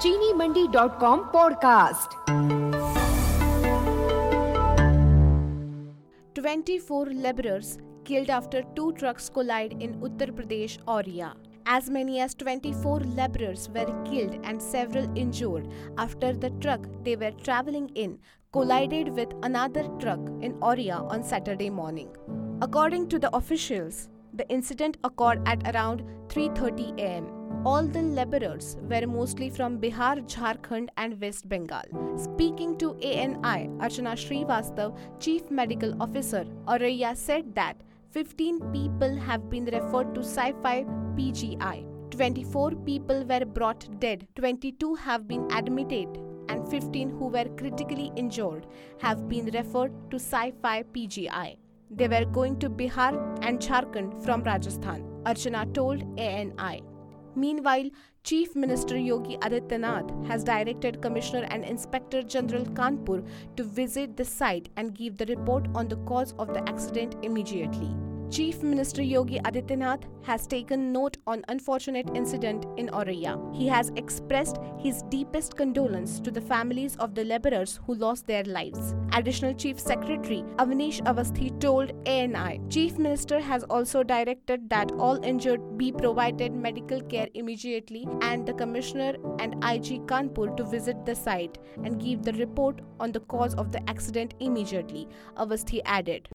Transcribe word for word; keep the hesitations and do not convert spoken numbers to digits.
चीनी Mandi dot com podcast. twenty-four laborers killed after two trucks collide in Uttar Pradesh Auraiya. As many as twenty-four laborers were killed and several injured after the truck they were traveling in collided with another truck in Auraiya on Saturday morning. According to the officials, the incident occurred at around three thirty a m All the laborers were mostly from Bihar, Jharkhand and West Bengal. Speaking to A N I, Archana Srivastav, Chief Medical Officer, Auraiya said that fifteen people have been referred to Sci-Fi P G I. twenty-four people were brought dead, twenty-two have been admitted and fifteen who were critically injured have been referred to Sci-Fi P G I. They were going to Bihar and Jharkhand from Rajasthan, Archana told A N I. Meanwhile, Chief Minister Yogi Adityanath has directed Commissioner and Inspector General Kanpur to visit the site and give the report on the cause of the accident immediately. Chief Minister Yogi Adityanath has taken note on unfortunate incident in Auraiya. He has expressed his deepest condolence to the families of the laborers who lost their lives. Additional Chief Secretary Avnish Avasthi told A N I, Chief Minister has also directed that all injured be provided medical care immediately and the Commissioner and I G Kanpur to visit the site and give the report on the cause of the accident immediately, Avasthi added.